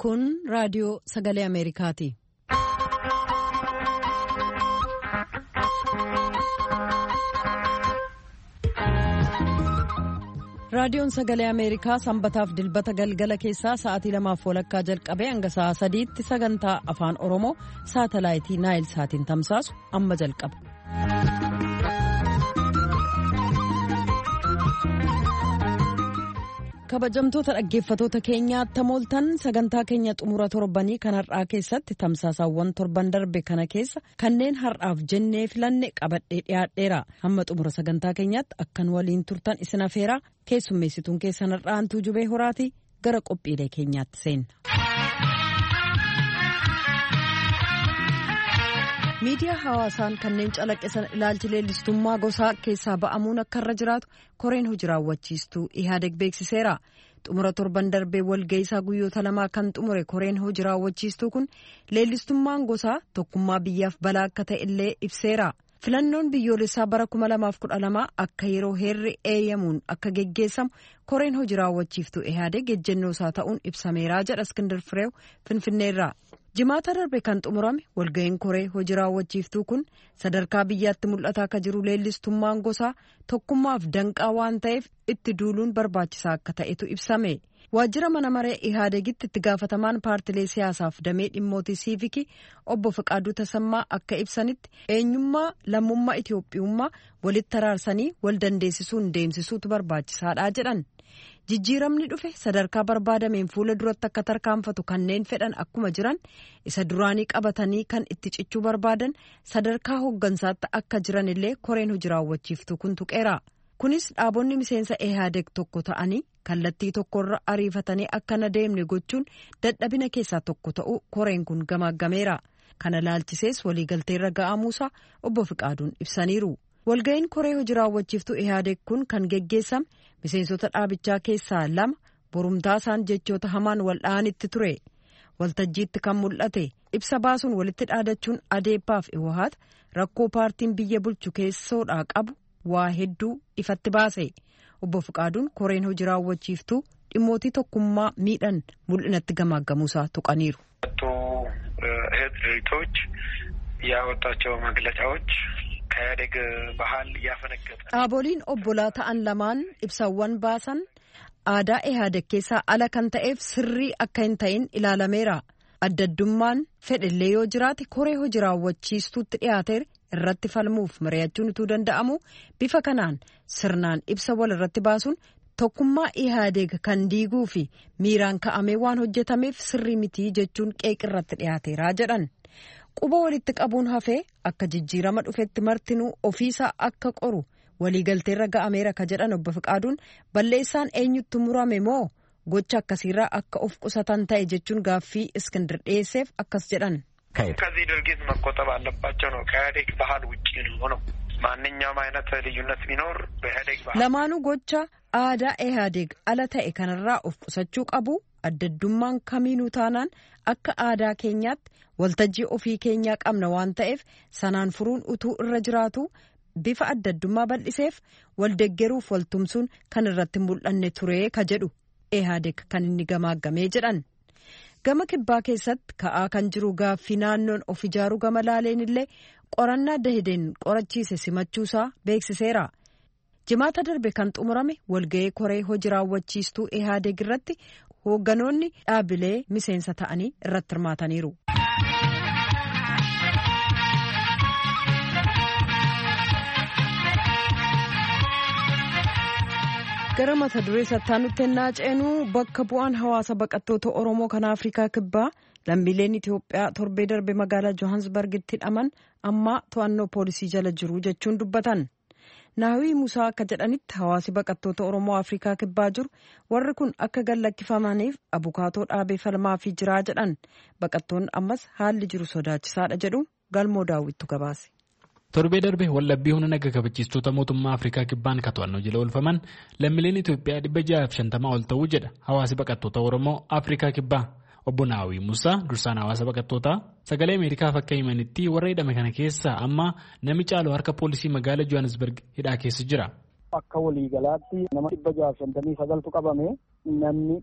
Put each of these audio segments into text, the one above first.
Kun raadiyoo Sagalee Ameerikaati. Raadiyoon Sagalee Ameerikaa sanbataaf dilbata galgala keessaa sa'aatii 2:00 jalqabee hanga sa'a 3:00 sagantaa afaan Oromoo saatalaayitii Naayil Saatiin tamsaasu amma jalqaba. Kabajamtoota dhaggeeffatoota keenyaa tamooltan sagantaa keenya xumura torbanii kan har'aa keessatti tamsaasaawwan torban darbe kana keessa kanneen har'aaf jennee filanne qabadhee dhiyaadheera. Hamma xumura sagantaa keenyaatti akkan waliin turtan isin afeeraa keessummeessituun keessan har'aa Antuu Jubee Horaati gara qophiilee keenyaatti seenna. Miidiyaa hawaasaan kanneen calaqqisan ilaalchi leellistummaa gosaa keessaa ba'amuun akka irra jiraatu koreen hojii raawwachiistuu Ihaadeg beeksiseera. Xumura torban darbee walga'iisaa guyyoota lamaa kan xumure koreen hojii raawwachiistuu kun leellistummaan gosaa tokkummaa biyyaaf balaa akka ta'e illee ibseera. Filannoon biyyoolessaa bara 2012 akka yeroo heerri eeyyamuun akka geggeessamu koreen hojii raawwachiiftuu Ihaadeg ejjennoo isaa ta'uun ibsameera jedha Iskindar Fireew Finfinneerraa. Jimaata darbe kan xumurame walga'iin koree hojii raawwachiiftuu kun sadarkaa biyyaatti mul'ataa akka jiru leellistummaan gosaa tokkummaaf danqaa waan ta'eef itti duuluun barbaachisaa akka ta'etu ibsame. Waajjira mana maree Ihaadegitti itti gaafatamaan paartilee siyaasaaf damee dhimmootii siivikii obbo Fiqaaduu Tasammaa akka ibsanitti eenyummaa lammummaa Itiyoophiyummaa walitti araarsanii wal dandeessisuun deemsisuutu barbaachisaadha jedhan. Jijjiiramni dhufe sadarkaa barbaadameen fuula duratti akka tarkaanfatu kanneen fedhan akkuma jiran isa duraanii qabatanii kan itti cichuu barbaadan sadarkaa hooggansaatti akka jiran illee koreen hojii raawwachiiftuu kun tuqeera. Kunis dhaabonni miseensa Ihaadeg tokko ta'anii kallattii tokkorra ariifatanii akka na deemne gochuun dadhabina keessaa tokko ta'uu koreen kun gamaaggameera. Kana laalchisees waliigalteerra ga'amuusaa obbo Fiqaaduun ibsaniiru. Walga'iin koree hojii raawwachiiftuu Ihaadeg kun kan geggeessame miseensota dhaabichaa keessaa 2 borumtaa isaan jechoota hamaan waldha'anitti ture. Waltajjiitti kan mul'ate ibsa baasuun walitti dhaadachuun adeeppaaf iwahaat rakkoo paartiin biyya bulchu keessoodhaa qabu waa hedduu ifatti baase. Obbo Fiqaaduun koreen hojii raawwachiiftuu dhimmootii tokkummaa miidhan mul'inatti gamaaggamuusaa tuqaniiru. ያወጣቸው መግለጫዎች ከኢህአዴግ ባህል ያፈነገጠ dhaaboliin obbolaa ta'an lamaan ibsawwan baasan aadaa Ihaadeg keessaa ala kan ta'eef sirrii akka hin ta'in ilaalameera. Addaddummaan fedhillee yoo jiraate koree hojii raawwachiistuutti dhiyaateer irratti falmuuf mari'achuun utuu danda'amu bifa kanaan sirnaan ibsa wal irratti baasuun tokkummaa Ihaadeg kan diiguu fi miiraan ka'amee waan hojjetameef sirrii mitii jechuun qeeqirratti dhiyaateeraa jedhan. Quba walitti qabuun hafee akka jijjiirama dhufetti martinuu ofiisaa akka qoru waliigalteerra ga'ameera ka jedhan obbo Fiqaaduun balleessaan eenyutti murame moo gocha akkasiirraa akka of qusatan ta'e jechuun gaaffii Iskindar dhiyeesseef akkas jedhan. ከዚህ ድርጊት መቆጠብ አለባቸው ነው። ከኢህአዴግ ባህል ውጪ ነው። ማንኛውም አይነት ልዩነት ቢኖር በኢህአዴግ ባህል lamaanuu gocha aadaa Ihaadeg ala ta'e kanarraa of qusachuu qabu. Addaddummaan kamiinuu taanaan akka aadaa keenyaatti waltajjii ofii keenyaa qabna waan ta'eef sanaan furuun utuu irra jiraatu bifa addaddummaa bal'iseef waldeggeruuf waltumsuun kan irratti mul'anne ture ka jedhu Ihaadeg kan inni gamaaggamee jedhan. Gama kibbaa keessatti ka'aa kan jiru gaaffii naannoon of ijaaruu gama laaleen illee qorannaa Dahideen qorachiise simachuusaa beeksiseera. Jimaata darbe kan xumurame walga'ii koree hojii raawwachiistuu Ihaadeg irratti hoogganoonni dhaabilee miseensa ta'anii irratti hirmaataniiru. Gara mata duree sattaanutti ennaa ceenuu bakka bu'aan hawaasa baqattoota Oromoo kan Afrikaa Kibbaa lammiileen Itoophiyaa torbee darbe magaalaa Johannesburgitti hidhaman amma to'annoo poolisii jala jiru jechuun dubbatan. Naawii Musaa akka jedhanitti hawaasi baqattoota Oromoo Afrikaa Kibbaa jiru warri kun akka gallakkifamaniif abukaatoo dhaabee falmaa fi jiraa jedhan. Baqattoonni ammas haalli jiru sodaachisaadha jedhu Galmoo Daawwittu gabaase. Torbee darbe wallabbii humna naga kabachiistota mootummaa Afrikaa Kibbaan ka to'annoo jala oolfaman lammiileen Itoophiyaa 650 ol ta'uu jedha hawaasi baqattoota Oromoo Afrikaa Kibbaa. Obbo Naawii Musaa dursaan hawaasa baqattootaa sagalee Ameerikaaf akka himanitti warra hidhame kana keessaa amma nami caalu harka poolisii magaalaa Johannesburg hidhaa keessa jira. Akka waliigalaatti nama 659tu qabame namni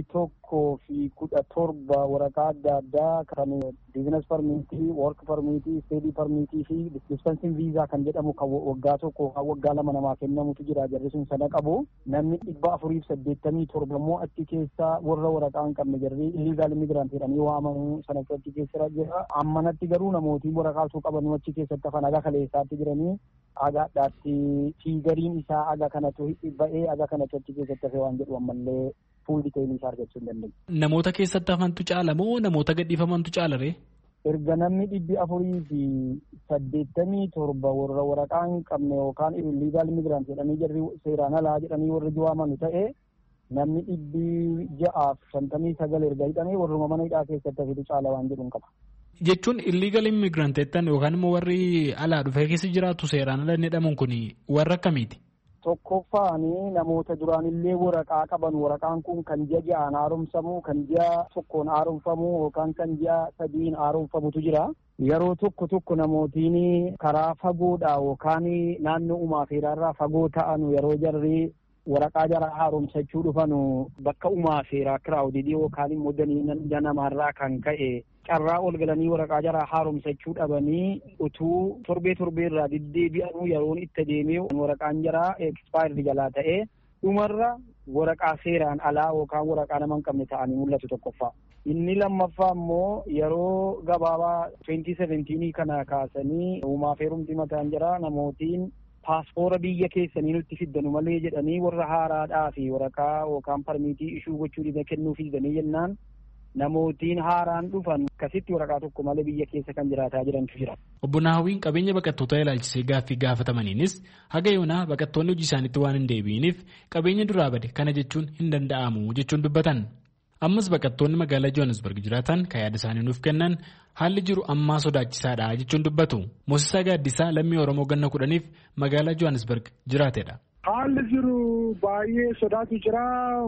117 waraqaa adda addaa kan biizines parmiitii, work parmiitii, steedii parmiitii fi dispensing viizaa kan jedhamu kan waggaa tokko kan waggaa 2 namaa kennamutu jira. Jarri sun sana qabu. Namni 487 immoo achi keessa warra waraqaa hin qabne jarri illegal immigrant jedhanii waamamu sana achi keessa jira. Ammanatti garuu namootiin waraqaa osoo qaban achi keessatti hafan aga kaleessaatti jiranii agaadhaatti fiigariin isaa aga kanatu ba'ee aga kanatu achi keessatti hafe waan jedhu ammallee fuul diteelii isaa argachuu hin dandeenye. Namoota keessatti hafantu caala moo namoota gadhiifamantu caala ree? Erga namni 487 warra waraqaa hin qabne yookaan illegal immigrant jedhanii jarri seeraan alaa jedhanii warri waamamu ta'e namni 659 erga hidhamee warruma mana hidhaa keessatti hafetu caala waan jedhuun qaba. Jechuun illegal immigrant jettan yookaan immoo warri alaa dhufee keessa jiraatu seeraan ala jedhamuun kun warra akkamiiti? Tokkoffaanii namoota duraanillee waraqaa qaban waraqaan kun kan ji'a ja'aan haaromsamu kan ji'a tokkoon haaromfamu yookaan kan ji'a sadiin haaromfamutu jira. Yeroo tokko namootiin karaa fagoodha yookaan naannoo uumaa feeraarraa fagoo ta'an yeroo jarri waraqaa jara haaromsachuu dhufanu bakka uumaa feeraa kiraawudii yookaan immoo danii namaarraa kan ka'e carraa ol galanii waraqaa jara haaromsachuu dhabanii utuu torbee irraa deddeebi'anuu yeroon itti deemee waraqaan jaraa expire jalaa ta'ee dhumarra waraqaa seeraan alaa yookaan waraqaa nama hin qabne ta'anii mul'atu tokkoffaa. Inni lammaffaa immoo yeroo gabaabaa 2017 kana kaasanii uumaa feerumti mataan jira namootiin paaspoora biyya keessanii nutti fiddanu malee jedhanii warra haaraadhaa fi waraqaa yookaan parmiitii ishuu gochuu dhibe kennuu fiddanii jennaan namootiin haaraan dhufan akkasitti waraqaa tokko malee biyya keessa kan jiraataa jirantu jira. Obbo Naawiin qabeenya baqattoota ilaalchisee gaaffii gaafatamaniinis haga yoonaa baqattoonni hojii isaaniitti waan hin deebi'iniif qabeenya duraa bade kana jechuun hin danda'amu jechuun dubbatan. Ammas baqattoonni magaalaa Johannesburg jiraatan kan yaada isaanii nuuf kennan haalli jiru ammaa sodaachisaadha jechuun dubbatu. Moosisaa Gaaddisaa lammii Oromoo ganna 10f magaalaa Johannesburg jiraatedha. Haalli jiru baay'ee sodaatu jira.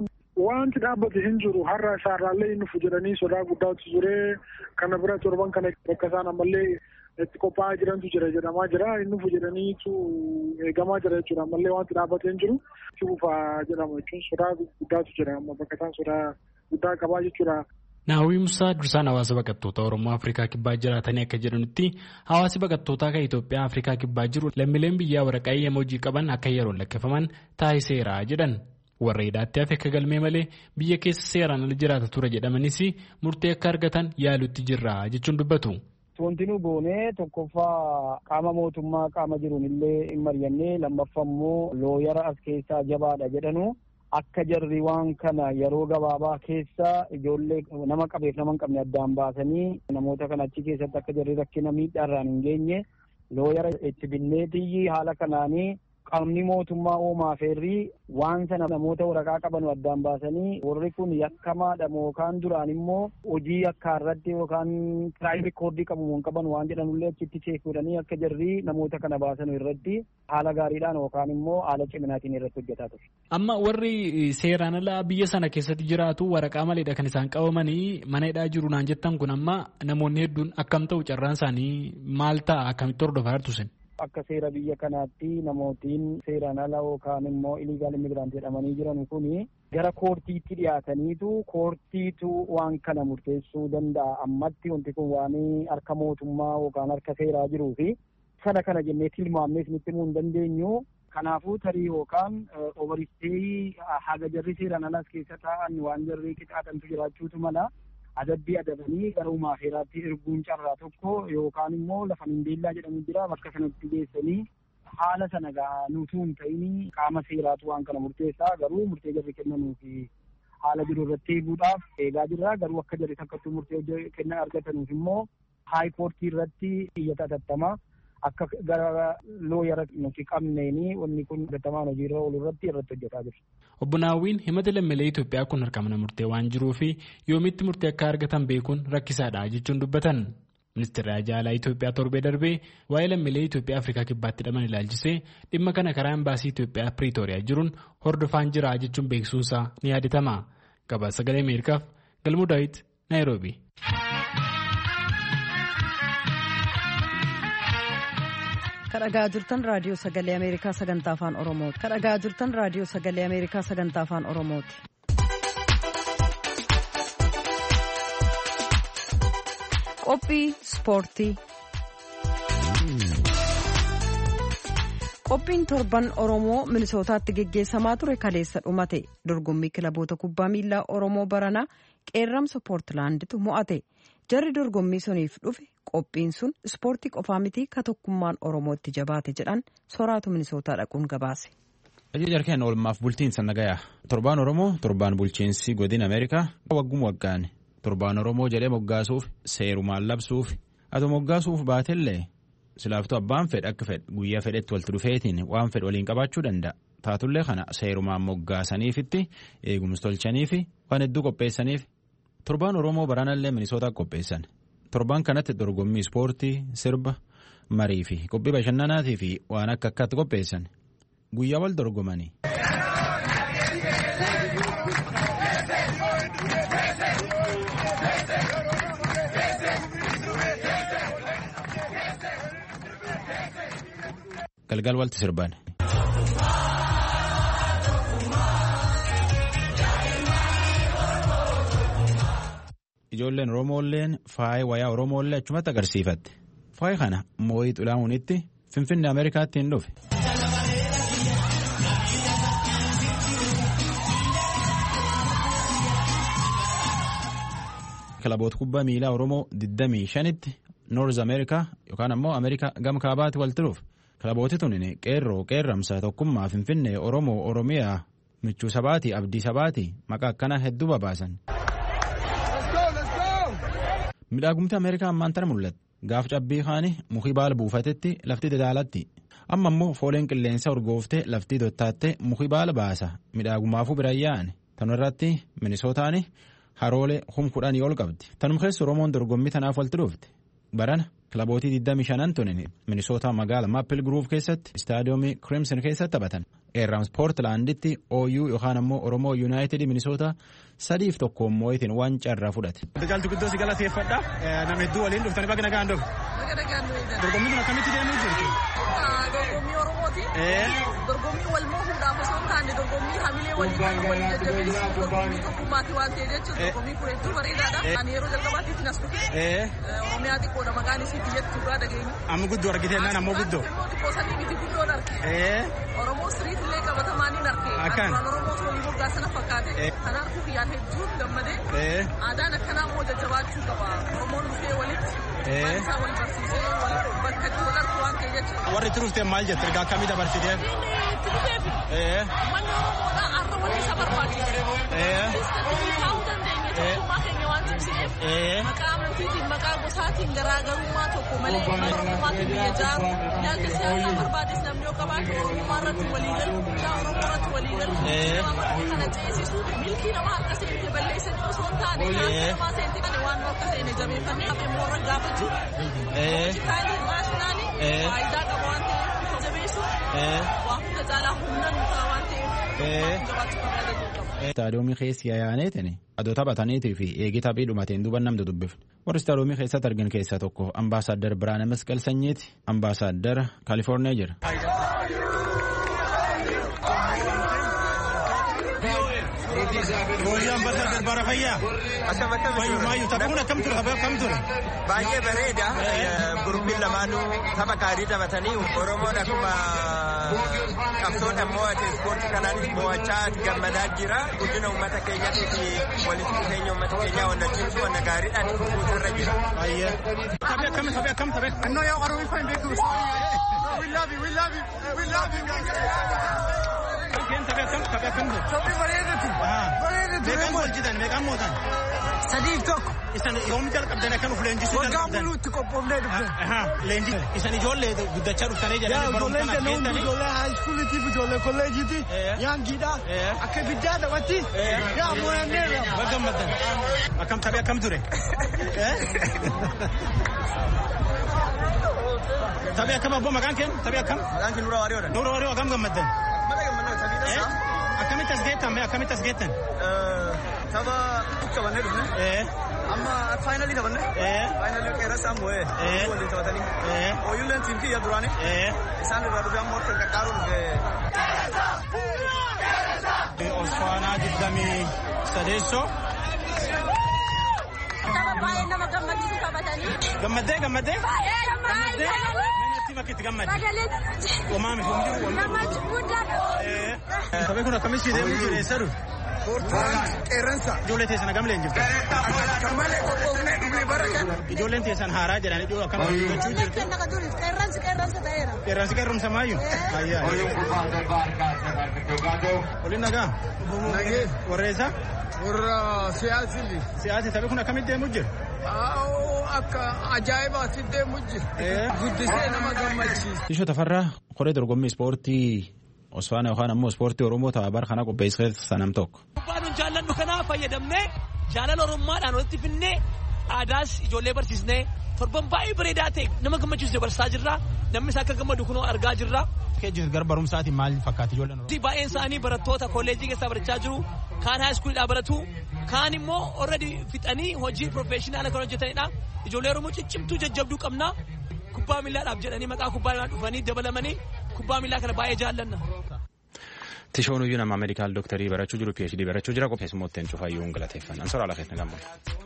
Wanti dhaabbate hin jiru har'a isaarraallee inni jedhanii sodaa guddaatu ture. Kana bira torban kana akka isaan ammallee itti qophaa'aa jirantu jira jedhamaa jira. Inni jedhaniitu eegamaa jira jechuudha. Ammallee wanti dhaabbate hin jiru. Cuufaa jedhama jechuun sodaa guddaatu jira. Amma bakka isaan sodaa guddaa qabaa jechuudha. Naawwii Musaa dursaan hawaasa baqattoota Oromoo Afrikaa Kibbaa jiraatanii akka jedhanitti hawaasi baqattootaa kan Itoophiyaa Afrikaa Kibbaa jiru lammiileen biyyaa waraqaa eeyyama hojii qaban akka yeroon lakkaa'aman taasiseera jedhan. Warra hidhaatti hafe akka galmee malee biyya keessa seeraan ala jiraata ture jedhamanis murtee akka argatan yaalutti jirra jechuun dubbatu. Wanti nu goone tokkoffaa qaama mootummaa qaama jiruun illee hin mari'annee lammaffaa immoo looyara as keessaa jabaadha jedhanu. Akka jarri waan kana yeroo gabaabaa keessa ijoollee nama qabeef nama hin qabne addaan baasanii namoota kana achi keessatti akka jarri rakkina miidhaarraan hin geenye looyara itti binneetii haala kanaanii qaamni mootummaa uumaa feerrii waan sana namoota waraqaa qaban addaan baasanii warri kun yakkamaadha yookaan duraan immoo hojii akka irratti yookaan kiraayim rikoordii qabu hin qaban waan jedhanullee achitti cheekuudhanii akka jarri namoota kana baasan irratti haala gaariidhaan yookaan immoo haala ciminaatiin irratti hojjetaa ture. Amma warri seeraan alaa biyya sana keessatti jiraatu waraqaa maleedha kan isaan qabamanii mana hidhaa jiru naan jettan kun amma namoonni hedduun akkam ta'u carraan isaanii maal ta'a akkamitti hordofaa jirtu sin? Akka seera biyya kanaatti namootiin seeraan ala yookaan immoo illegal immigrant jedhamanii jiran kuni gara koortiitti dhiyaataniitu koortiitu waan kana murteessuu danda'a. Ammatti wanti kun waan harka mootummaa yookaan harka seeraa jiruu fi kana jennee tilmaamnee isinitti himuu hin dandeenyu. Kanaafuu tarii yookaan obaristee haga jarri seeraan alas keessa taa'an waan jarri qixaaxantu jiraachuutu mala. Adabbii adabanii gara uumaa feeraatti erguun carraa tokko yookaan immoo lafa mindeellaa jedhamu jira bakka sanatti geessanii haala sana nutuu hin ta'in qaama seeraatu waan kana murteessaa garuu murtee jarri kennanuu fi haala jiru irratti eeguudhaaf eegaa jirra garuu akka jarri takkattuu murtee kennan argatanuuf immoo haayikoortii irratti iyyata atattamaa akka gara looyara nuti qabneeni wanni kun hojjetamaan hojiirra oolu irratti hojjetaa jiru. Obbo Naawwiin himata lammiilee Itoophiyaa kun harka mana murtee waan jiruu fi yoomitti murtee akka argatan beekuun rakkisaadha jechuun dubbatan. Ministeerri Ajaalaa Itoophiyaa torbee darbee waa'ee lammiilee Itoophiyaa Afrikaa Kibbaatti hidhaman ilaalchisee dhimma kana karaa embaasii Itoophiyaa Piriitooriyaa jiruun hordofaan jira jechuun beeksisuunsaa ni yaadatama. Gabaasa Sagalee Ameerikaaf Galmuu Daawit Naayiroobii. Kadhagaa jirtan raadiyoo sagalee Ameerikaa sagantaa afaan Oromooti. Qophii ispoortii. Qophiin torban Oromoo Minisootaatti geggeessamaa ture kaleessa dhumate. Dorgommii kilaboota kubbaa miilaa Oromoo baranaa qeerramsa Poortilaanditu mo'ate. Jarri dorgommii suniif dhufe qophiin sun ispoortii qofaa miti ka tokkummaan Oromootti jabaate jedhan soraatu Minisootaa dhaquun gabaase. Jarkeen oolmaaf bulchiinsa nagayaa. Torbaan Oromoo torbaan bulchiinsi godina Ameerikaa wagguma waggaan torbaan Oromoo jedhee moggaasuuf seerumaan labsuuf ati moggaasuuf baatellee silaaftuu abbaan fedhe akka fedhe guyyaa fedhetti walitti dhufeetiin waan fedhe waliin qabaachuu danda'a. Taatullee kana seerumaan moggaasaniifitti eegumsi tolchaniifi waan hedduu qopheessaniif torbaan Oromoo baranallee Minisootaa qopheessan. Torbaan kanatti dorgommii ispoortii, sirba, marii fi qophii bashannanaatii fi waan akka akkaatti qopheessan. Guyyaa wal dorgomanii. Galgal walti sirban. Ijoolleen Oromoolleen faaya wayaa Oromoollee achumatti agarsiifatte. Faaya kana moo'ii xulaa'uunitti Finfinnee Ameerikaatti hin dhufe. Kilaboota kubbaa miilaa Oromoo 25tti Noorz Ameerikaa yookaan ammoo Ameerikaa gama kaabaatti walitti dhufe. Kilabooti tuni qeerramsa tokkummaa Finfinnee Oromoo Oromiyaa michuu sabaatii abdii sabaatii maqaa akkanaa hedduu babaasan. Midhaagumti Ameerikaa ammaan tana mul'ata. Gaaf cabbii kaanii mukii baala buufatetti lafti dadaalatti. Amma immoo fooleen qilleensa urgooftee laftii dottaattee mukii baala baasa. Midhaagumaafuu biraan yaa'an. Tanu irratti Minisootaan haroolee 10,000 ol qabdi. Tanuma keessa Oromoon dorgommii tanaaf walitti dhufte. Barana kilabootii 25 tunin Minisootaa magaala Maappil Gruuf keessatti istaadiyoomii Crimson keessatti taphatan. Qeerramsa Poortilaanditti OU yookaan ammoo Oromoo Yuunaayitid Minisootaa 3-1 moo'itiin waan carraa fudhate. Jaaltu guddoo si galateeffadha. Nama hedduu waliin dhuftanii baga nagaan dhufu. Dorgommii kun akkamitti deemuu jirti? Dorgommii Oromooti. Dorgommii wal moohuudhaaf osoo hin taane dorgommii hamilee waliin jajjabeessu dorgommii tokkummaati waan ta'e jechuudha. Dorgommii kun hedduu bareedaadha. Ani yeroo jalqabaatiif nas dhufe. Oromiyaa xiqqoodha maqaan isii biyyatti turraa dhageenya. Amma guddoo argitee naan ammoo guddoo. Ammoo xiqqoo sanii miti guddoon arge. Oromoo siriit illee qabatamaaniin arge. Akkaan. Oromoo foolii moggaa sana fakkaate. Kanaafuu kiyyaan hedduun gammadee. Aadaan akkanaa immoo jajjabaachuu qaba. Oromoon dhufee walitti. Waan isaa wal barsiisee bakka itti wal argu waan ta'e jechuudha. Warri itti dhufte maal jette ergaa akkamii dabarsiteef? Itti dhufeefi. Manni Oromoodhaa har'a walii isa barbaachisa. Taa'uu dandeenya tokkummaa keenya waan cimsineef. Maqaa amantiitiin maqaa gosaatiin garaagarummaa tokko malee Oromoomaatiin biyya jaaru. Ilaalcha siyaasaa barbaades namni yoo qabaatu Oromummaa irratti walii galu, Oromoo irratti walii galu. Nama kana ceesisu milkii nama harka seente balleessanii osoo hin taane harka namaa seente kana waan akka seene jabeeffannee immoo irra gaafachuu. Hospitaalli naashinaali faayidaa qaba waan ta'eef jabeessu waa hunda caalaa humna nutaa waan ta'eef gabaachuu barbaadachuu qaba. Istaadiyoomii keessi yaa'aneetiin adoo taphataniitii fi eegii taphii dhumateen duuba namni dubbifne. Warri istaadiyoomii keessatti argin keessaa tokko Ambaasaadder Biraana Masqal Sanyiiti. Ambaasaadder Kaalifoorniyaa jira. Ambaasaadder Bara Fayyaa. Maayyu taphuun akkam ture? Baay'ee bareeda. Guruppiin lamaanuu tapha gaarii taphatanii Oromoon akkuma qabsoodhaan mo'ate ispoortii kanaanis mo'achaa gammadaa jira. Guddina uummata keenyatii fi walitti dhufeenya uummata keenyaa wanta cimsu wanta gaariidhaan guutuurra jira. Taphee akkam? Annoo yaa Oromoo faan beeku. We love you. Taphee akkam? Taphee bareedatu. Meeqaan waljitan? Meeqaan mootan? 3-1. Isan yoom jalqabdan akkan uf leenjisuu jalqabdan? Waggaa buluutti qophoofnee dhufne. Leenjii isan ijoollee guddachaa dhuftanii jedhanii barumsaan akkeessanii. Ijoollee haayiskuulitiif ijoollee kolleejiiti. Yaangiidha. Akka ibiddaa taphatti. Yaa moo'anneerra. Gammaddan. Akkam taphee akkam ture? Taphee akkam abboo maqaan keen? Taphee akkam? Maqaan kee Nuura Waariyoodha. Nuura Waariyoo akkam gammaddan? Mana gammaddan taphee Akkamitti as geettan? Tapha qabannee dhufne. Amma faayinalii taphanne. Faayinalii qeerransaa moo'ee. Waliin taphatanii. Ooyilleen tiim kiyya duraanii. Isaan irraa dhufee ammoo akka qaqqaaru dhufee. Osfaanaa 23. baay'ee nama gammachiisu taphatanii. Gammaddee? Baay'ee gammaddee. Natti bakkitti gammadde. Omaami jiru. Gammachi guddaadha. Taphni kun akkamitti deemuu jiru eessa dhufu? Qeerransa. Ijoollee teessan hagam leenjifte? Malee qophoofnee dhufnee barakan. Ijoolleen teessan haaraa jedhanii dhiyoo akkam gochuu jiru? Qeerransi ta'eera. Qeerransi qeerrumsa maayyuu? Waliin nagaa? Nagee. Warreessa? Warra siyaasili. Siyaasi taphni kun akkamitti deemuu jiru? Akka ajaa'ibaatti deemuu jiru. Guddisee nama gammachiisa. Tishoo Tafarraa qoree dorgommii ispoortii Osfaana yookaan ammoo ispoortii Oromoo tapha bara kana qopheessee sanam tokko. Kubbaan jaalladhu kanaa fayyadamnee jaalala Oromummaadhaan walitti finnee aadaas ijoollee barsiisnee torban baay'ee bareedaa ta'e nama gammachiisu dabarsaa jirra. Namni isaa akka gammadu kunoo argaa jirra. Keejjis gara barumsaatiin maal fakkaata ijoolleen Oromoo? Baay'een isaanii barattoota kolleejjii keessaa barachaa jiru. Kaan haayiskuulidhaa baratu. Kaan immoo already fixanii hojii profeeshinaala kan hojjetanidha. Ijoollee Oromoo ciccimtuu jajjabduu qabna. Kubbaa miillaadhaaf jedhanii maqaa kubbaa miillaa dhufanii dabalamanii kubbaa miillaa kana baay'ee jaallanna. Tishoon iyyuu nama meedikaal dooktarii barachuu jiru PhD barachuu jira qopheessummootteen cufaayyuu galateeffan ansora ala keessa gammadu.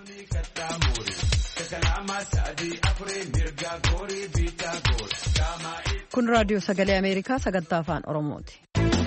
Kun raadiyoo sagalee Ameerikaa sagantaa afaan Oromooti.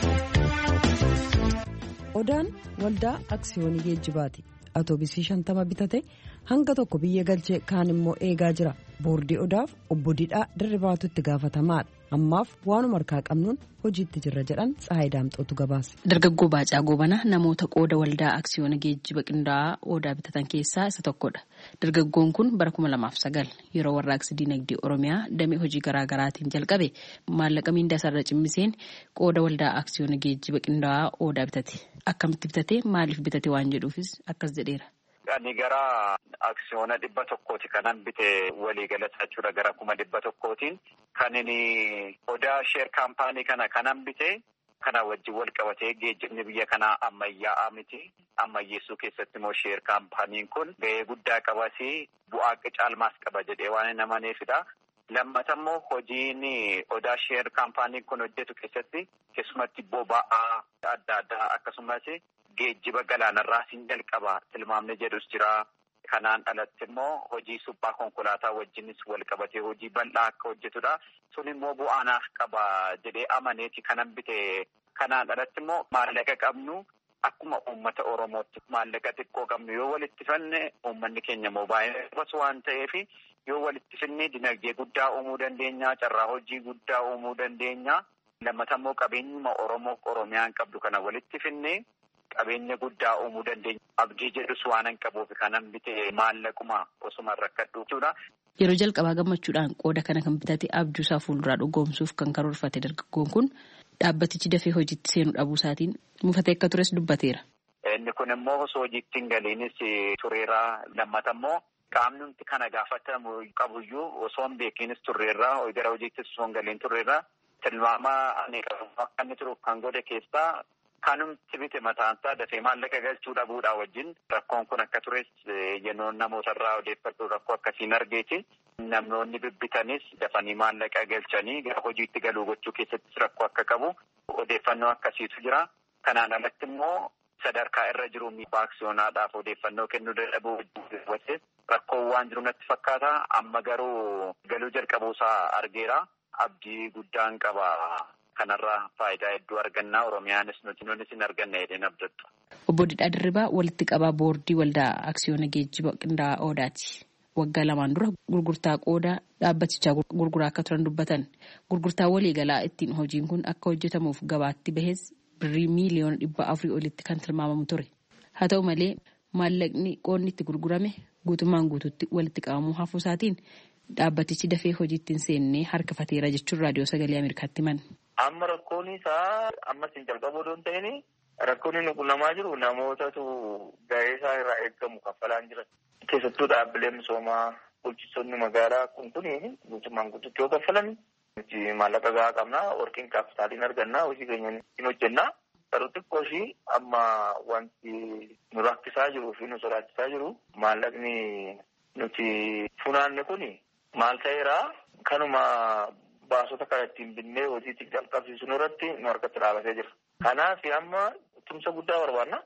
Odaan waldaa aksiyoonii geejjibaati. Atoobisii 50 bitate hanga tokko biyya galchee kaan immoo eegaa jira. Boordii odaaf obbo Didhaa Dirribaatu itti gaafatamaadha. Ammaaf waanuma harkaa qabnuun hojiitti jirra jedhan Tsahaay Daamxootu gabaase. Dargaggoo Baacaa Goobana namoota qooda waldaa aksiyoona geejjiba qindaa'aa odaa bitatan keessaa isa tokkodha. Dargaggoon kun bara 2009 yeroo warraaqsi dinagdee Oromiyaa damee hojii garaagaraatiin jalqabe maallaqa miindaa isaarra cimmiseen qooda waldaa aksiyoona geejjiba qindaa'aa odaa bitate. Akkamitti bitate maaliif bitate waan jedhuufis akkas jedheera. Ani gara aksiyoona 100 kanan bite waliigala jechuudha gara 100,000 kan inni odaa sheer kaampaanii kana kanan bite kana wajjin wal qabatee geejjibni biyya kanaa ammayyaa'aa miti. Ammayyeessuu keessatti immoo sheer kaampaaniin kun gahee guddaa qabasi bu'aa caalmaas qaba jedhee waan namaneefidha. Lammata immoo hojiin odaa sheer kaampaaniin kun hojjetu keessatti keessumatti boba'aa adda addaa akkasumas geejjiba galaanarraa siin jalqaba tilmaamni jedhus jira. Kanaan alatti immoo hojii suphaa konkolaataa wajjinis wal qabatee hojii bal'aa akka hojjetudha. Sun immoo bu'aanaaf qaba jedhee amaneeti kanan bite. Kanaan alatti immoo maallaqa qabnu akkuma uummata Oromootti maallaqa xiqqoo qabnu yoo walitti fanne uummanni keenya immoo baay'ee qabas waan ta'eef yoo walitti finne dinagdee guddaa uumuu dandeenya. Carraa hojii guddaa uumuu dandeenya. Lammata immoo qabeenyuma Oromiyaan qabdu kana walitti finne qabeenya guddaa uumuu dandeenya. Abdii jedhus waan qabuuf kanan bite maallaquma osuma rakkadhuudha. Yeroo jalqabaa gammachuudhaan qooda kana kan bitate abjuusaa fuulduraa dhugoomsuuf kan karoorfate dargaggoon kun dhaabbatichi dafee hojiitti seenuu dhabuu isaatiin mufatee akka tures dubbateera. Inni kun immoo osoo hojiitti hin galiinis tureera. Lammata immoo qaamni nuti kana gaafatamu qabuyyuu osoo hin beekinis turreerra. Gara hojiittis osoo hin galiin turreerra. Tilmaama ani akka inni turuuf kan godhe keessaa kanumti bite mataansaa dafee maallaqa galchuu dhabuudhaa wajjin rakkoon kun akka tures yennoon namootarraa odeeffadhu rakkoo akkasiin argeeti. Namoonni bibbitanis dafanii maallaqa galchanii gara hojiitti galuu gochuu keessattis rakkoo akka qabu odeeffannoo akkasiitu jira. Kanaan alatti immoo sadarkaa irra jiru aksiyoonaadhaaf odeeffannoo kennuu dadhabuu wajjin rakkoon waan jiru natti fakkaata. Amma garuu galuu jalqabuusaa argeera. Abdii guddaan qaba. Kanarraa faayidaa hedduu argannaa Oromiyaanis nutis hin arganne jedheen abdattu. Obbo Didhaa Dirribaa walitti qabaa boordii waldaa aksiyoona geejjiba qindaa'aa odaati. Waggaa lamaan dura gurgurtaa qooda dhaabbatichaa gurguraa akka turan dubbatan. Gurgurtaa waliigalaa ittiin hojiin kun akka hojjetamuuf gabaatti bahes birrii miiliyoona 400 olitti kan tilmaamamu ture. Haa ta'u malee maallaqni qoodni itti gurgurame guutummaan guututti walitti qabamuu hafuu isaatiin dhaabbatichi dafee hojiitti hin seennee harkifateera jechuun raadiyoo sagalee Ameerikaatti himan. Amma rakkoon isaa ammas hin jalqabu osoo hin ta'in rakkoon inni quunnamaa jiru namootatu gahee isaa irraa eeggamu kaffalaan jiran. Keessattuu dhaabbileen misoomaa bulchitoonni magaalaa kun guutummaan guututti yoo kaffalan maallaqa gahaa qabnaa workiin kaapitaaliin argannaa hojii keenya hin hojjennaa. Garuu xiqqoo ishii amma wanti nu rakkisaa jiruu fi nu sodaachisaa jiru maallaqni nuti funaanne kun maal ta'eeraa kanuma baasota kana ittiin binnee hojiitti jalqabsiisuu irratti nu harkatti dhaabatee jira. Kanaaf amma tumsa guddaa barbaanna.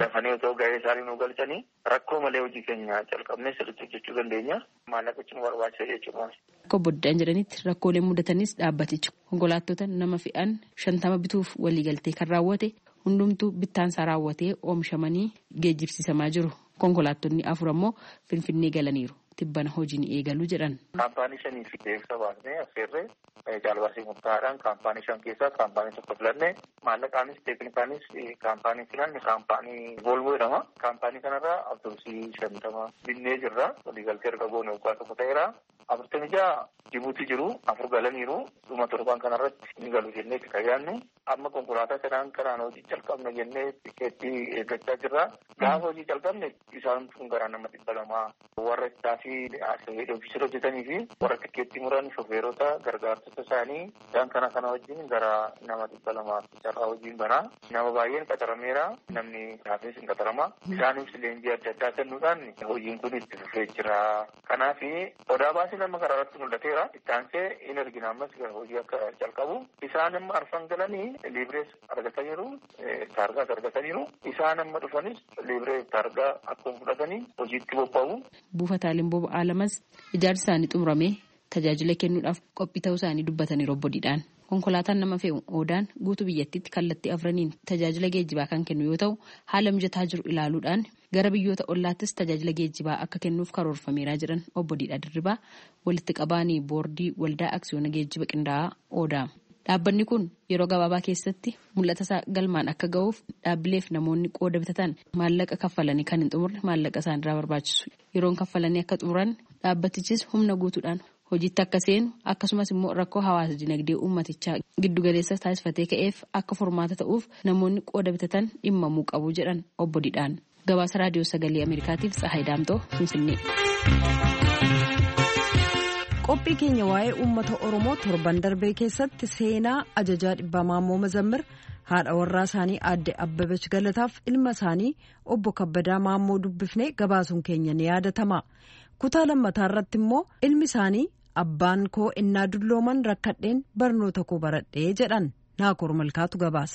dafanii otoo gahee isaanii nu galchanii rakkoo malee hojii keenya calqabnee sirriitti hojjechuu dandeenya. Maallaqichi nu barbaachisa jechuudha. Akka boddaan jedhanitti rakkoolee mudatanis dhaabbatichi konkolaattota nama fe'an 50 bituuf waliigaltee kan raawwate hundumtuu bittaansaa raawwatee oomishamanii geejjibsiisamaa jiru. Konkolaattonni 4 ammoo Finfinnee galaniiru. Tibbana hojiin eegaluu jedhan. Kaampaanii 5 fi beeksisa baasnee affeerree jaalbaasii murtaa'aadhaan kaampaanii 5 keessaa kaampaanii tokko filannee maallaqaanis teeknikaanis kaampaanii filanne kaampaanii Volvo jedhama. Kaampaanii kanarraa awutoobusii 50 binnee jirra. Waliigaltee erga goone waggaa tokko ta'eera. 46 Jibuutii jiru 4 galaniiru. Dhuma torban kanarratti ni galu jennee itti kayyaannu. Amma konkolaataa sanaan karaan hojii calqabna jennee tikeettii eeggachaa jirra. Gaafa hojii calqabne isaan kun gara nama 200 warra istaafii ofiisira hojjetanii fi warra tikeettii muran shofeerota gargaartota isaanii isaan kana wajjin gara nama 200 carraa hojiin banaa. Nama baay'een qaxarameera. Namni haafis hin qaxarama. Isaanis leenjii adda addaa kennuudhaan hojiin kun itti fufee jira. Kanaaf odaa baasii nama karaa irratti mul'ateera. Ittaansee hin argina ammas hojii akka calqabu. Isaan amma arfan galanii liibirees argataniiru. Taargaas argataniiru. Isaan amma dhufanis liibiree taargaa akkuma fudhatanii hojiitti bobba'u. Buufataaleen boba'aa lamas ijaarsi isaanii xumuramee tajaajila kennuudhaaf qophii ta'uu isaanii dubbatanii robbodiidhaan. Konkolaataan nama fe'u Odaan guutuu biyyattiitti kallattii afraniin tajaajila geejjibaa kan kennu yoo ta'u haala mijataa jiru ilaaluudhaan gara biyyoota ollaattis tajaajila geejjibaa akka kennuuf karoorfameeraa jiran obbo Diidhaa Dirribaa walitti qabaanii boordii waldaa aksiyoona geejjiba qindaa'aa Odaa. Dhaabbanni kun yeroo gabaabaa keessatti mul'ata isaa galmaan akka ga'uuf dhaabbileef namoonni qooda bitatan maallaqa kaffalanii kan hin xumurre maallaqa isaanirraa barbaachisu. Yeroon kaffalanii akka xumuran dhaabbatichis humna guutuudhaan hojiitti akka seenu akkasumas immoo rakkoo hawaasa dinagdee uummatichaa giddugaleessa taasifatee ka'eef akka furmaata ta'uuf namoonni qooda bitatan dhimmamuu qabu jedhan obbo Diidhaan. Gabaasa raadiyoo sagalee Ameerikaatiif Tsahaay Daamtoo Finfinnee. Qophii keenya waa'ee uummata Oromoo torban darbee keessatti seenaa ajajaa dhibbaa Maammoo Mazammir haadha warraa isaanii aadde Abbabech Galataaf ilma isaanii obbo Kabbadaa Maammoo dubbifnee gabaasuun keenya ni yaadatama. Kutaa lammataa irratti immoo ilmi isaanii abbaan koo innaa dullooman rakkadheen barnoota koo baradhee jedhan Naakoor Malkaatu gabaase.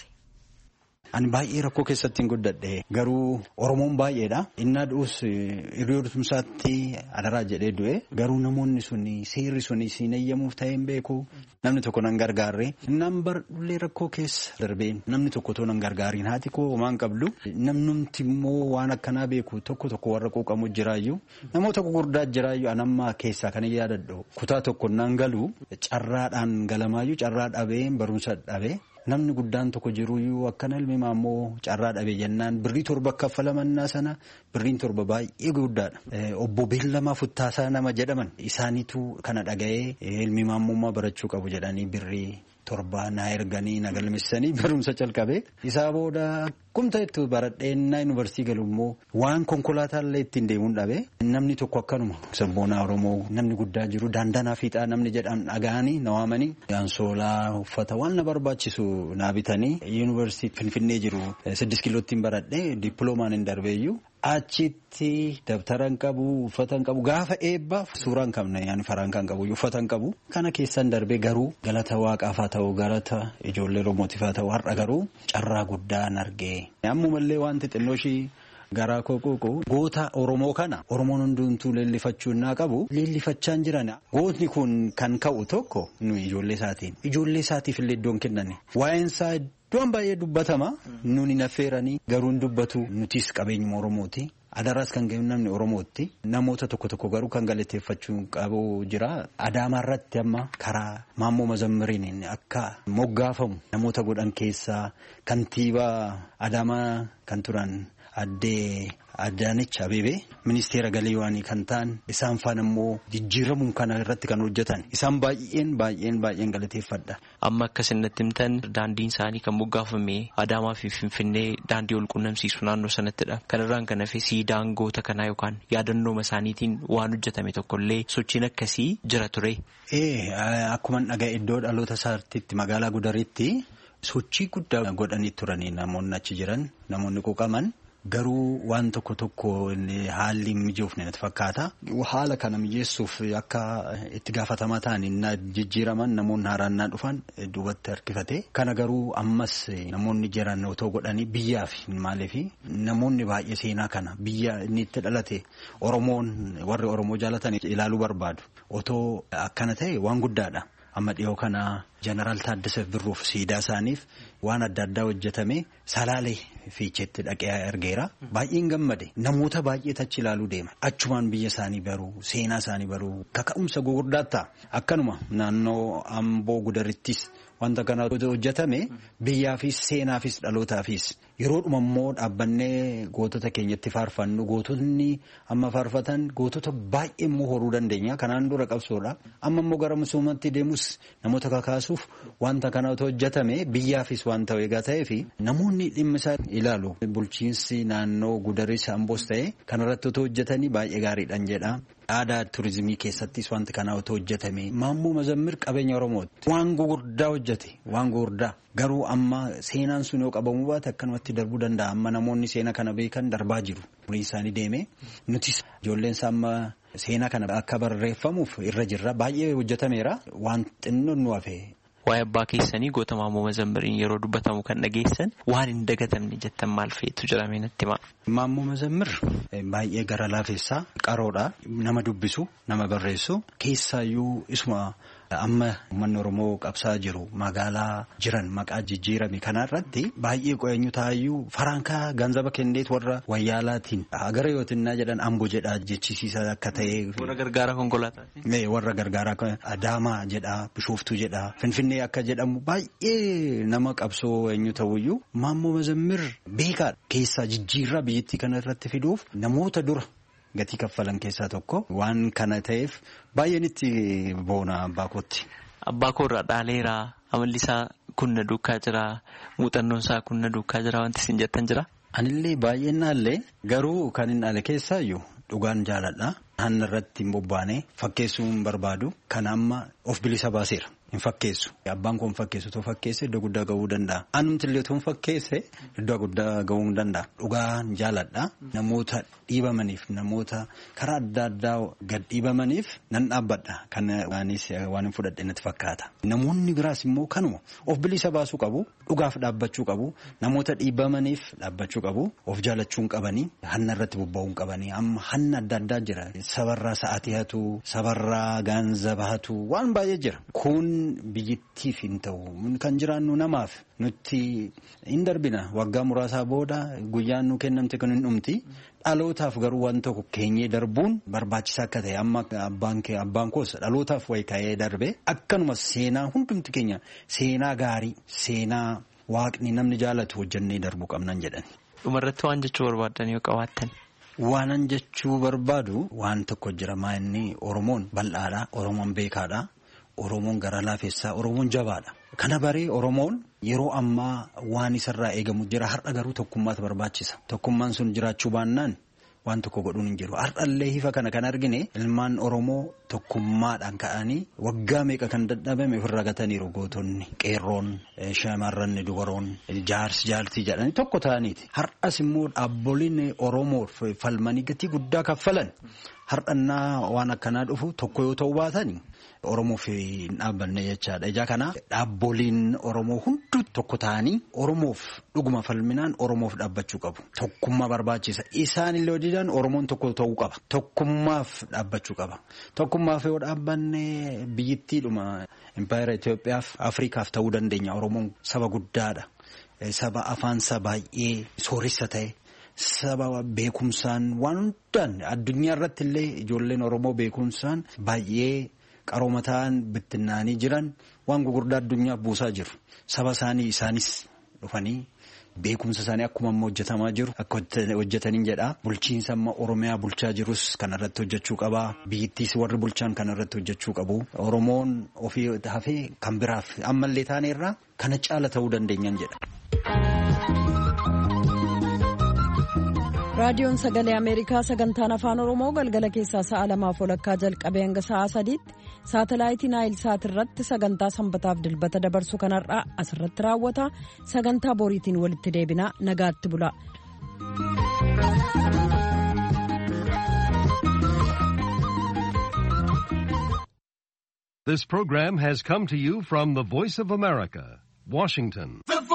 Ani baay'ee rakkoo keessatti hin guddadhe garuu Oromoon baay'eedha. Innaa dhuus hiriyoota tumsaatti adaraa jedhee du'e garuu namoonni suni seerri suni siin eeyyamuuf ta'ee hin beeku. Namni tokko nan gargaarre innaan bardullee rakkoo keessa darbeen namni tokko too nan gargaariin haati koo homaan qabdu namnumti immoo waan akkanaa beeku tokko warra quuqamu jiraayyuu namoota gurguddaa jiraayyuu anammaa keessaa kan yaadadhu kutaa tokko nan galu carraadhaan galamaayyuu carraa dhabee barumsa dhabee. Namni guddaan tokko jiruyyuu akkana ilmi Maammoo carraa dhabe jennaan birrii 7 kaffalamannaa sana birriin 7 baay'ee guddaadha. Obbo Beellamaa Futtaasaa nama jedhaman isaaniitu kana dhaga'ee ilmi Maammummaa barachuu qabu jedhanii birrii 7 na erganii na galmeessanii barumsa calqabee isaa booda kumta itti baradheenna yuunivarsiitii galu immoo waan konkolaataa ittiin deemuun dhabe namni tokko akkanuma sabboonaa Oromoo namni guddaa jiru daandanaa fiixaa namni jedhan dhaga'anii na waamanii yaansoolaa uffata waan na barbaachisu na bitanii yuunivarsiitii Finfinnee jiru 6 kiilootiin baradhee dippiloomaan hin darbeeyyuu achitti dabtara hin qabu uffata hin qabu gaafa eebbaa suuraa hin qabne yaani faraan kan qabu uffata hin qabu kana keessan darbee garuu galata waaqaaf haa ta'u galata ijoollee Oromootiif haa ta'u har'a garuu carraa guddaan argee ammumallee wanti xinnooshii garaa kooqooqoo goota Oromoo kana Oromoon hundumtuu leellifachuu naa qabu leellifachaan jiran gootni kun kan ka'u tokko nu ijoollee isaatiif illee iddoon kennanne waa'eensaa iddoon baay'ee dubbatama nuni nafeeranii garuu hin dubbatu nutis qabeenyuma Oromooti. Adaraas kan ga'u namni Oromootti namoota tokko garuu kan galateeffachuu qabu jira. Adaamaa irratti amma karaa Maammoo Mazammiriin akka moggaafamu namoota godhan keessaa kantiibaa Adaamaa kan turan addee Adaanech Abeebee ministeera galiiwaanii kan ta'an isaan faana immoo jijjiiramuun kana irratti kan hojjetan isaan baay'een galateeffadha. Amma akka isinatti himtan daandiin isaanii kan moggaafame Adaamaa fi Finfinnee daandii wal quunnamsiisu naannoo sanattidha. Kanarraan kan hafe siidaan goota kanaa yookaan yaadannooma isaaniitiin waan hojjetame tokkollee sochiin akkasii jira ture. Akkuma dhaga'e iddoo dhaloota isaatti magaalaa Gudaritti sochii guddaa godhanii turanii namoonni achi jiran namoonni quuqaman. garuu waan tokko haalli mijoofne natti fakkaata. Haala kana mijeessuuf akka itti gaafatamaa ta'anii jijjiiraman namoonni haaraan dhufan duubatti harkifate. Kana garuu ammas namoonni jiran otoo godhanii biyyaaf maaliif namoonni baay'ee seenaa kana biyya inni itti dhalate Oromoon warri Oromoo jaalatan ilaaluu barbaadu. Otoo akkana ta'e waan guddaadha. Amma dhiyoo kana Jeneraal Taaddasee Birruuf siidaa isaaniif waan adda addaa hojjetame Salaalee fiicheetti dhaqee argeera. Baay'een gammade. Namoota baay'eetu achi ilaaluu deema. Achumaan biyya isaanii baruu, seenaa isaanii baruu, kaka'umsa gurguddaa ta'a. Akkanuma naannoo Amboo Gudarittis wanta kana hojjetame biyyaafis seenaafis dhalootaafis yeroodhuma immoo dhaabbannee gootota keenyatti faarfannu gootonni amma faarfatan gootota baay'ee immoo horuu dandeenya. Kanaan dura qabsoodha. Amma immoo gara misoomatti deemus namoota kakaasuuf wanta kana hojjetame biyyaafis wanta eegaa ta'ee fi namoonni dhimma isaa ilaalu. Bulchiinsi naannoo Gudaris Amboos ta'e kanarratti otoo hojjetanii baay'ee gaariidhaan jedha. Aadaa turizimii keessattis wanti kana otoo hojjetame Maammoo Mazammir qabeenya Oromooti. Waan gurguddaa hojjete waan gurguddaa garuu amma seenaan sun yoo qabamuu baate akkanumatti darbuu danda'a. Amma namoonni seenaa kana beekan darbaa jiru. Umurii isaanii deeme nutis ijoolleen isaa amma seenaa kana akka barreeffamuuf irra jirra. Baay'ee hojjetameera waan xinnoon nu hafe. Waa'ee abbaa keessanii goota Maammoo Mazammiriin yeroo dubbatamu kan dhageessan waan hin dagatamne jettan maal feetu jedhamee natti hima. Maammoo Mazammir baay'ee gara laafessaa qaroodha. Nama dubbisu nama barreessu keessaayyuu isuma amma uummanni Oromoo qabsaa jiru magaalaa jiran maqaa jijjiirame kanarratti baay'ee qo'eenyu taayyuu farankaa ganzaba kenneet warra wayyaalaatiin agara yootinnaa jedhan Amboo jedhaa jechisiisa akka ta'e. Warra gargaaraa konkolaataa. Warra gargaaraa Adaamaa jedhaa Bishooftuu jedhaa Finfinnee akka jedhamu baay'ee nama qabsoo eenyu ta'uyyuu Maammoo Mazammir beekaadha. Keessaa jijjiirraa biyyattii kana irratti fiduuf namoota dura gatii kaffalan keessaa tokko waan kana ta'eef baay'een itti boona abbaa kootti. Abbaa koorraa dhaaleeraa amalli isaa kunna duukaa jira muuxannoon isaa kunna duukaa jira wanti isin jettan jira. Anillee baay'een naallee garuu kan hin dhaale keessaayyuu dhugaan jaaladha. Hanna irratti hin bobbaane fakkeessuu hin barbaadu. Kan amma of bilisa baaseera. Hin fakkeessu. Abbaan koo hin fakkeessu too fakkeesse iddoo guddaa gahuu danda'a. Anumti illee too hin fakkeesse iddoo guddaa gahuu danda'a. Dhugaan jaaladha. Namoota dhiibamaniif namoota karaa adda addaa gad dhiibamaniif nan dhaabbadha. Kan anis waan hin fudhadhe natti fakkaata. Namoonni biraas immoo kanuma of bilisa baasuu qabu. Dhugaaf dhaabbachuu qabu. Namoota dhiibamaniif dhaabbachuu qabu. Of jaalachuun qabanii hanna irratti bobba'uun qabanii amma hanna adda addaa jira. Sabarraa sa'aatii hatu sabarraa gaanzaba hatu waan baay'ee jira. Kun biyyattiif hin ta'u kan jiraannu namaaf nutti hin darbina waggaa muraasaa booda guyyaan nu kennamte kan hin dhumti dhalootaaf garuu waan tokko keenyee darbuun barbaachisaa akka ta'e amma abbaan koos dhalootaaf wayi ka'ee darbe akkanuma seenaa hundumti keenya seenaa gaarii seenaa waaqni namni jaalatu hojjannee darbuu qabnan jedhani. Dhumarratti waan jechuu barbaadan yoo qabaattan. Waanan jechuu barbaadu waan tokko jira inni Oromoon bal'aadha Oromoon beekaadha. Oromoon gara laafessaa Oromoon jabaadha. Kana baree Oromoon yeroo ammaa waan isarraa eegamu jira. Har'a garuu tokkummaatu barbaachisa. Tokkummaan sun jiraachuu baannaan waan tokko godhuun hin jiru. Har'allee hifa kana kan argine ilmaan Oromoo tokkummaadhaan ka'anii waggaa meeqa kan dadhabame ofirra gataniiru gootonni qeerroon shamarranni dubaroon jaartii jedhanii tokko ta'aniiti. Har'as immoo dhaabboliin Oromoof falmanii gatii guddaa kaffalan. Har'annaa waan akkanaa dhufu tokko yoo ta'u baatanii Oromoof hin dhaabbanne jechaadha. Ijaa kana dhaabboliin Oromoo hunduu tokko ta'anii Oromoof dhuguma falminaan Oromoof dhaabbachuu qabu. Tokkummaa barbaachisa. Isaan illee hojjetan Oromoon tokko ta'uu qaba. Tokkummaaf dhaabbachuu qaba. Tokkummaaf yoo dhaabbanne biyyattiidhuma Impaayera Itoophiyaaf Afrikaaf ta'uu dandeenya. Oromoon saba guddaadha. Saba afaansa baay'ee sooressa ta'e. Saba beekumsaan waan hundaan addunyaa irratti illee ijoolleen Oromoo beekumsaan baay'ee qarooma ta'an bittinnaanii jiran waan gurguddaa addunyaaf buusaa jiru. Saba isaanis dhufanii beekumsa isaanii akkuma amma hojjetamaa jiru akka hojjetaniin jedha. Bulchiinsa amma Oromiyaa bulchaa jirus kanarratti hojjechuu qaba. Biyyattiis warri bulchaan kanarratti hojjechuu qabu. Oromoon ofii hafee kan biraaf ammallee taaneerraa kana caala ta'uu dandeenyan jedha. Raadiyoon Sagalee Ameerikaa sagantaan afaan Oromoo galgala keessaa sa'a 2:00 jalqabee hanga sa'a 3:00 saatalaayitii Naayil Saat irratti sagantaa sanbataaf dilbata dabarsu kanarraa asirratti raawwata. Sagantaa boriitiin walitti deebina nagaatti bula. This program has come to you from the Voice of America, Washington.